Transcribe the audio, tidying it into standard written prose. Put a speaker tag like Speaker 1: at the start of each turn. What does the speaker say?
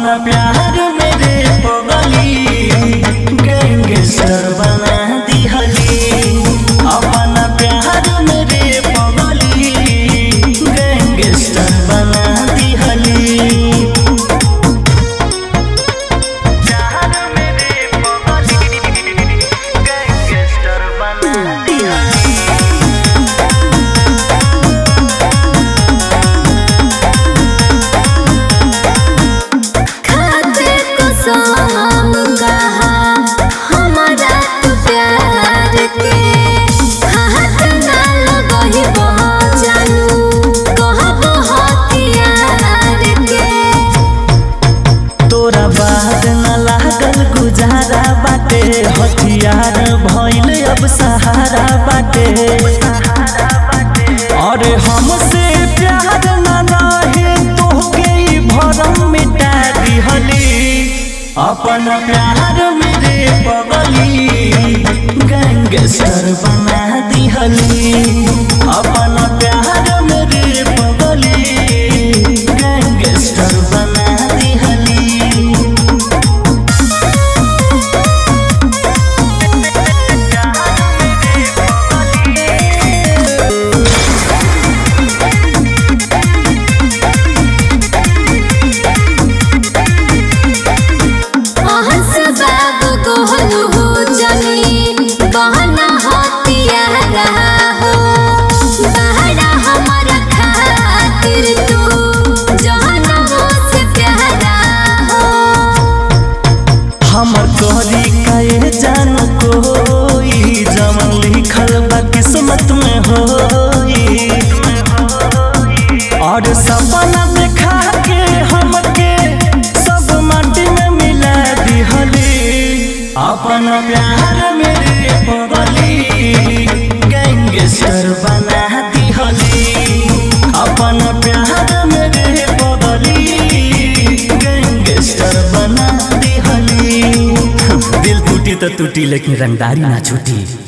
Speaker 1: अपना प्यार मेरे पगली गैंगस्टर बना दिहली। अपना प्यार मेरे पगली गैंगस्टर बना दिहली। प्यार मेरे पगली गैंगस्टर बना दिहली। तोरा बाद न लागल गुजारा बाटे, हथियार भइल अब सहारा बाटे। अरे हमसे प्यार न रहे तोहके ई भरम मिटा दिहली। अपना प्यार मेरे पगली गैंगस्टर बना दिहली। अपना प्यार मेरे पगली गैंगस्टर बना दिहली। हमर तोहरी काहे जान कोई जमन लिखल बा किस्मत में होई। और सपना देखा के हमके सब माटी में मिला दिहली। अपना प्यार मेरे पगली गैंगस्टर बना दिहली। अपना प्यार मेरे पगली गैंगस्टर बना दिहली। दिल टूटी तो टूटी लेकिन रंगदारी ना छूटी।